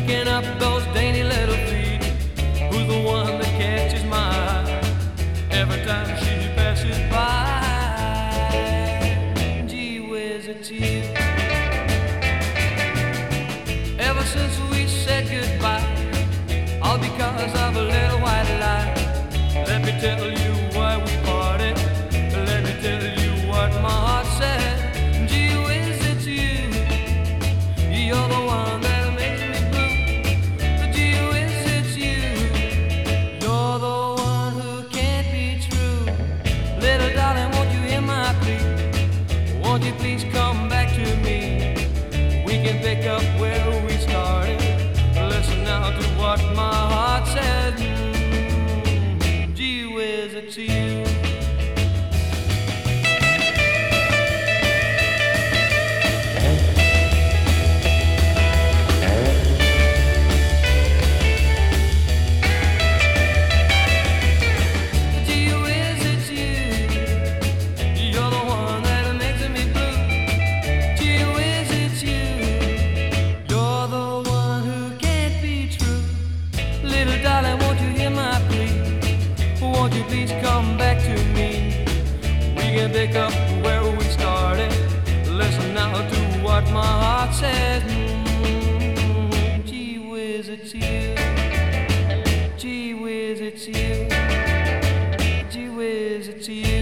picking up those dainty little feet. Who's the one that catches my eye every time she passes by? Gee whiz, it's you. Ever since we said goodbye, all because of a little white lie. Let me tell you why we parted. Let me tell you what my heart said. Gee whiz, it's you. You're the one that makes me blue. Gee whiz, it's you. You're the one who can't be true. Little darling, won't you hear my plea? Won't you please come back to me? We can pick up where we started. Listen now to what my heart says. Gee whiz, it's you. Darling, won't you hear my plea? Won't you please come back to me? We can pick up where we started. Listen now to what my heart says. Gee whiz, it's you. Gee whiz, it's you. Gee whiz, it's you.